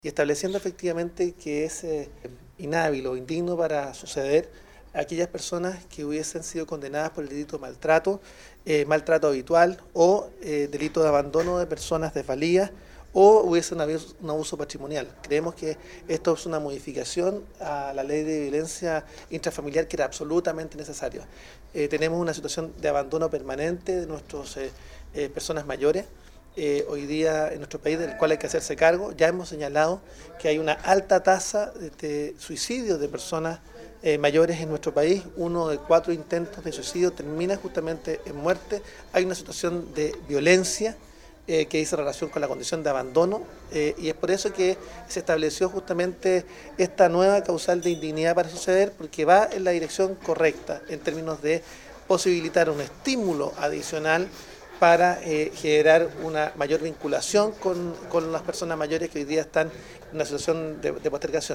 y estableciendo efectivamente que es inhábil o indigno para suceder a aquellas personas que hubiesen sido condenadas por el delito de maltrato, maltrato habitual o delito de abandono de personas desvalidas o hubiese un abuso patrimonial. Creemos que esto es una modificación a la ley de violencia intrafamiliar que era absolutamente necesaria. Tenemos una situación de abandono permanente de nuestras personas mayores. Hoy día en nuestro país, del cual hay que hacerse cargo. Ya hemos señalado que hay una alta tasa de suicidios de personas mayores en nuestro país. 1 de 4 intentos de suicidio termina justamente en muerte. Hay una situación de violencia que dice relación con la condición de abandono y es por eso que se estableció justamente esta nueva causal de indignidad para suceder, porque va en la dirección correcta en términos de posibilitar un estímulo adicional para generar una mayor vinculación con las personas mayores que hoy día están en una situación de postergación.